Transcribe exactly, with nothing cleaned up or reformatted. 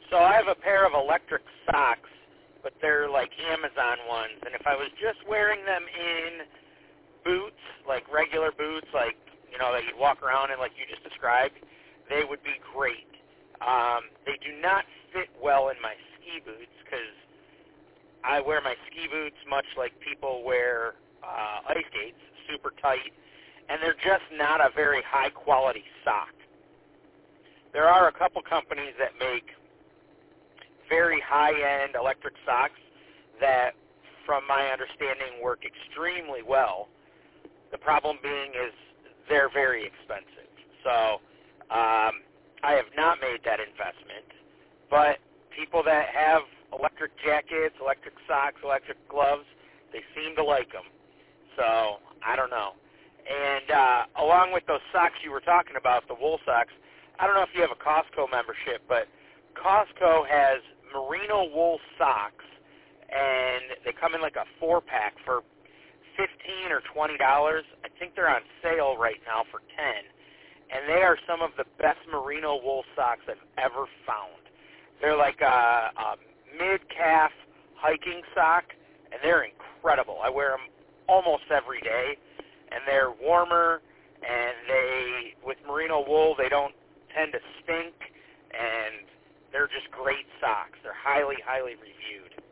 So I have a pair of electric socks, but they're like Amazon ones, and if I was just wearing them in boots, like regular boots, like, you know, that you walk around in like you just described, they would be great. Um, they do not fit well in my ski boots because I wear my ski boots much like people wear uh, ice skates, super tight, and they're just not a very high-quality sock. There are a couple companies that make very high-end electric socks that, from my understanding, work extremely well. The problem being is they're very expensive. So um, I have not made that investment. But people that have electric jackets, electric socks, electric gloves, they seem to like them. So I don't know. And uh, along with those socks you were talking about, the wool socks, I don't know if you have a Costco membership, but Costco has merino wool socks, and they come in like a four-pack for fifteen or twenty dollars. I think they're on sale right now for ten, and they are some of the best merino wool socks I've ever found. They're like a, a mid-calf hiking sock, and they're incredible. I wear them almost every day, and they're warmer, and they, with merino wool, they don't tend to stink, and they're just great socks. They're highly, highly reviewed.